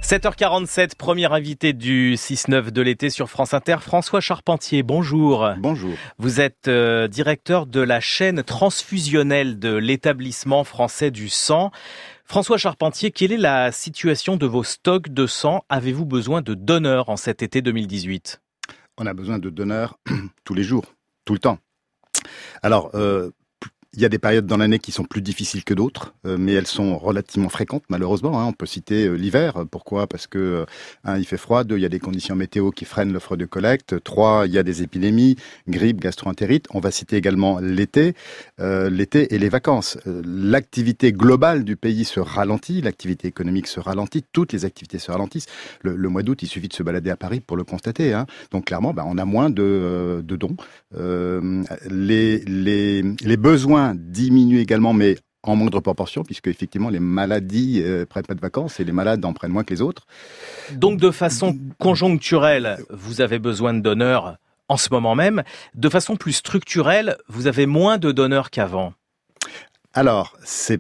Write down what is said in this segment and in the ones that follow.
7h47, premier invité du 6-9 de l'été sur France Inter, François Charpentier, bonjour. Bonjour. Vous êtes directeur de la chaîne transfusionnelle de l'établissement français du sang. François Charpentier, quelle est la situation de vos stocks de sang? Avez-vous besoin de donneurs en cet été 2018? On a besoin de donneurs tous les jours, tout le temps. Alors, il y a des périodes dans l'année qui sont plus difficiles que d'autres, mais elles sont relativement fréquentes, malheureusement. On peut citer l'hiver. Pourquoi? Parce que il fait froid. 2, il y a des conditions météo qui freinent l'offre de collecte. 3, il y a des épidémies, grippe, gastro-entérite. On va citer également l'été et les vacances. L'activité globale du pays se ralentit, l'activité économique se ralentit, toutes les activités se ralentissent. Le mois d'août, il suffit de se balader à Paris pour le constater. Donc clairement, on a moins de dons. Les besoins diminuent également, mais en moindre proportion, puisque effectivement les maladies prennent pas de vacances et les malades en prennent moins que les autres. Donc de façon conjoncturelle, vous avez besoin de donneurs en ce moment même. De façon plus structurelle, vous avez moins de donneurs qu'avant. Alors, c'est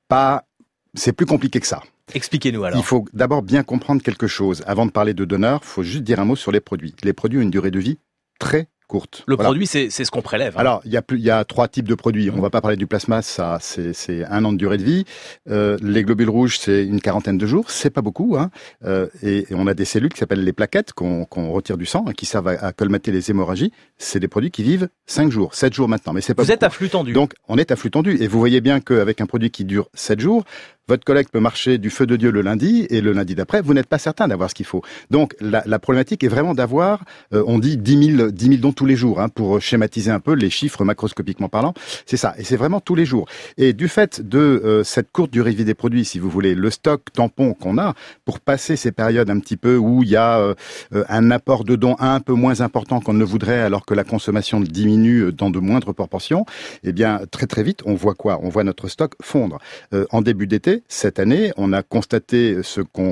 plus compliqué que ça. Expliquez-nous alors. Il faut d'abord bien comprendre quelque chose. Avant de parler de donneurs, il faut juste dire un mot sur les produits. Les produits ont une durée de vie très courte. Produit, c'est ce qu'on prélève. Alors, il y a 3 types de produits. On va pas parler du plasma, ça, c'est 1 an de durée de vie. Les globules rouges, c'est une quarantaine de jours. C'est pas beaucoup, et on a des cellules qui s'appellent les plaquettes, qu'on retire du sang, et qui servent à colmater les hémorragies. C'est des produits qui vivent 5 jours, 7 jours maintenant. Mais c'est pas Vous êtes à flux tendu. Donc, on est à flux tendu. Et vous voyez bien qu'avec un produit qui dure 7 jours, votre collègue peut marcher du feu de Dieu le lundi, et le lundi d'après, vous n'êtes pas certain d'avoir ce qu'il faut. Donc, la problématique est vraiment d'avoir, on dit 10 000 dons tous les jours, pour schématiser un peu les chiffres macroscopiquement parlant. C'est ça. Et c'est vraiment tous les jours. Et du fait de cette courte durée de vie des produits, si vous voulez, le stock tampon qu'on a, pour passer ces périodes un petit peu où il y a un apport de dons un peu moins important qu'on ne le voudrait, alors que la consommation diminue dans de moindres proportions, eh bien, très très vite, on voit quoi? On voit notre stock fondre. En début d'été, cette année, on a constaté ce qu'on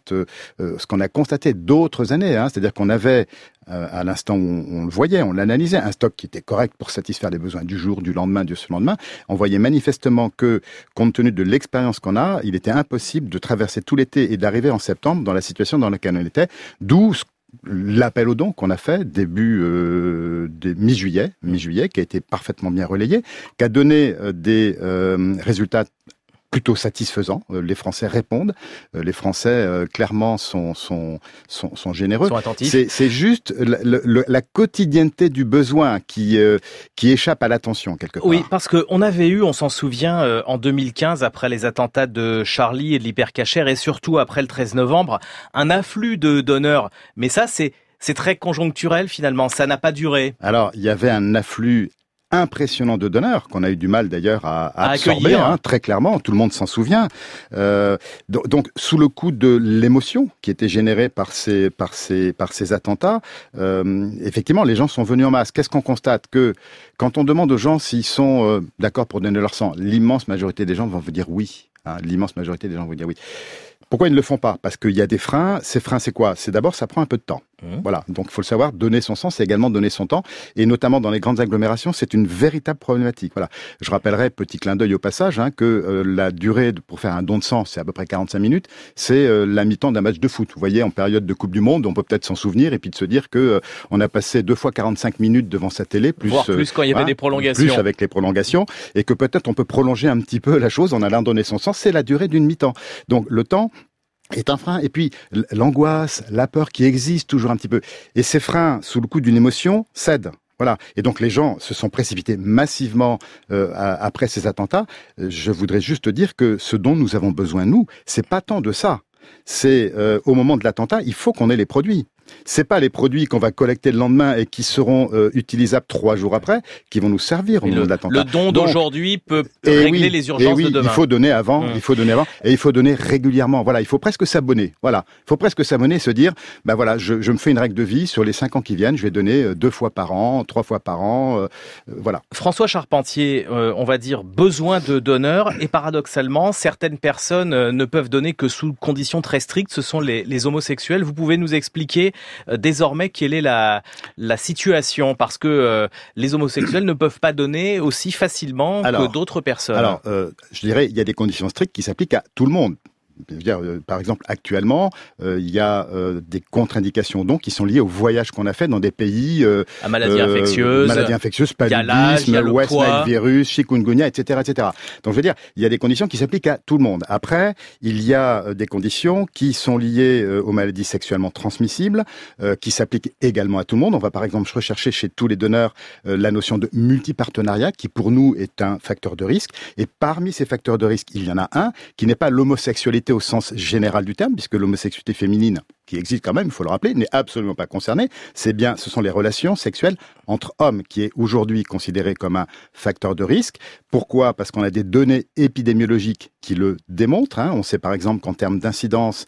a constaté d'autres années, c'est-à-dire qu'on avait à l'instant où on le voyait, on l'analysait, un stock qui était correct pour satisfaire les besoins du jour, du lendemain, du surlendemain. On voyait manifestement que, compte tenu de l'expérience qu'on a, il était impossible de traverser tout l'été et d'arriver en septembre dans la situation dans laquelle on était, d'où l'appel aux dons qu'on a fait mi-juillet, qui a été parfaitement bien relayé, qui a donné des résultats plutôt satisfaisant. Les Français répondent. Les Français, clairement, sont généreux. Sont attentifs. C'est juste la quotidienneté du besoin qui échappe à l'attention, quelque part. Oui, parce qu'on avait eu, on s'en souvient, en 2015, après les attentats de Charlie et de l'Hypercacher, et surtout après le 13 novembre, un afflux de donneurs. Mais ça, c'est très conjoncturel, finalement. Ça n'a pas duré. Alors, il y avait un afflux impressionnant de donneurs qu'on a eu du mal d'ailleurs à absorber, très clairement, tout le monde s'en souvient. Donc sous le coup de l'émotion qui était générée par ces attentats, effectivement les gens sont venus en masse. Qu'est-ce qu'on constate? Que quand on demande aux gens s'ils sont d'accord pour donner leur sang, l'immense majorité des gens vont vous dire oui. L'immense majorité des gens vont dire oui. Pourquoi ils ne le font pas? Parce qu'il y a des freins. Ces freins, c'est quoi? C'est d'abord, ça prend un peu de temps. Voilà. Donc, il faut le savoir, donner son sang, c'est également donner son temps. Et notamment dans les grandes agglomérations, c'est une véritable problématique. Voilà. Je rappellerai, petit clin d'œil au passage, que la durée pour faire un don de sang, c'est à peu près 45 minutes. C'est la mi-temps d'un match de foot. Vous voyez, en période de Coupe du Monde, on peut peut-être s'en souvenir et puis de se dire que on a passé 2 fois 45 minutes devant sa télé, voire plus quand il y avait des prolongations. Plus avec les prolongations. Et que peut-être on peut prolonger un petit peu la chose en allant donner son sang. C'est la durée d'une mi-temps. Donc, le temps est un frein. Et puis, l'angoisse, la peur qui existe toujours un petit peu. Et ces freins, sous le coup d'une émotion, cèdent. Voilà. Et donc, les gens se sont précipités massivement après ces attentats. Je voudrais juste dire que ce dont nous avons besoin, nous, c'est pas tant de ça. C'est au moment de l'attentat, il faut qu'on ait les produits. C'est pas les produits qu'on va collecter le lendemain et qui seront utilisables 3 jours après qui vont nous servir au moment de l'attentat. Le don d'aujourd'hui peut régler les urgences de demain. Il faut donner avant, et il faut donner régulièrement. Voilà, il faut presque s'abonner. Voilà, il faut presque s'abonner et se dire, voilà, je me fais une règle de vie sur les 5 ans qui viennent, je vais donner 2 fois par an, 3 fois par an, voilà. François Charpentier, on va dire besoin de donneurs et paradoxalement, certaines personnes ne peuvent donner que sous conditions très strictes. Ce sont les homosexuels. Vous pouvez nous expliquer désormais quelle est la situation, parce que les homosexuels ne peuvent pas donner aussi facilement que d'autres personnes. Alors, je dirais, il y a des conditions strictes qui s'appliquent à tout le monde. Par exemple, actuellement, il y a des contre-indications donc qui sont liées au voyage qu'on a fait dans des pays à maladies infectieuses, paludisme, West Nile virus, chikungunya, etc., etc. Donc, je veux dire, il y a des conditions qui s'appliquent à tout le monde. Après, il y a des conditions qui sont liées aux maladies sexuellement transmissibles, qui s'appliquent également à tout le monde. On va par exemple rechercher chez tous les donneurs la notion de multipartenariat, qui pour nous est un facteur de risque. Et parmi ces facteurs de risque, il y en a un qui n'est pas l'homosexualité au sens général du terme, puisque l'homosexualité féminine, qui existe quand même, il faut le rappeler, n'est absolument pas concernée. Ce sont les relations sexuelles entre hommes qui est aujourd'hui considéré comme un facteur de risque. Pourquoi ? Parce qu'on a des données épidémiologiques qui le démontrent. On sait par exemple qu'en termes d'incidence,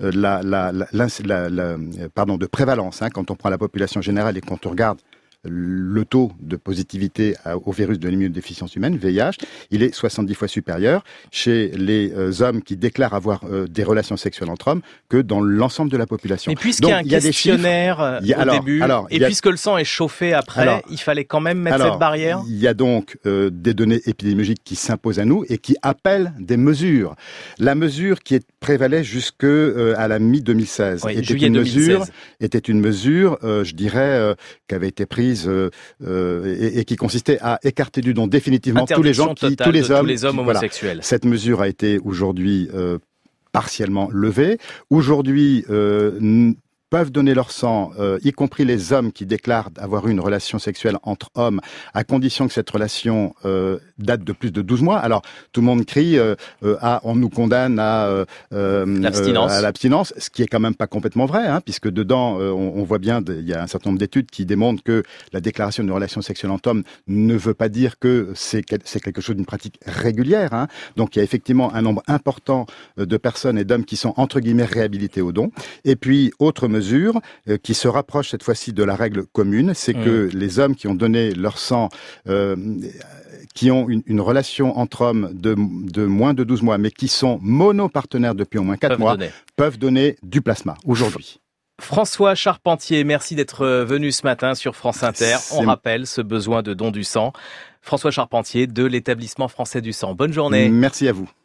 de prévalence, quand on prend la population générale et quand on regarde le taux de positivité au virus de l'immunodéficience humaine, VIH, il est 70 fois supérieur chez les hommes qui déclarent avoir des relations sexuelles entre hommes que dans l'ensemble de la population. Mais puisqu'il y a un questionnaire au début, puisque le sang est chauffé après, il fallait quand même mettre cette barrière ? Il y a donc des données épidémiologiques qui s'imposent à nous et qui appellent des mesures. La mesure qui prévalait jusque à la mi-2016 était une mesure, je dirais, qui avait été prise et qui consistait à écarter du don définitivement tous les hommes homosexuels. Cette mesure a été aujourd'hui partiellement levée. Aujourd'hui, peuvent donner leur sang, y compris les hommes qui déclarent avoir eu une relation sexuelle entre hommes, à condition que cette relation date de plus de 12 mois. Alors, tout le monde crie on nous condamne à l'abstinence, ce qui est quand même pas complètement vrai, puisque dedans, on voit bien, il y a un certain nombre d'études qui démontrent que la déclaration d'une relation sexuelle entre hommes ne veut pas dire que c'est quelque chose d'une pratique régulière. Donc, il y a effectivement un nombre important de personnes et d'hommes qui sont, entre guillemets, réhabilités au don. Et puis, autre mesure qui se rapproche cette fois-ci de la règle commune, c'est que les hommes qui ont donné leur sang, qui ont une relation entre hommes de moins de 12 mois, mais qui sont monopartenaires depuis au moins 4 mois, peuvent donner du plasma aujourd'hui. François Charpentier, merci d'être venu ce matin sur France Inter. On rappelle ce besoin de don du sang. François Charpentier de l'Établissement français du sang. Bonne journée. Merci à vous.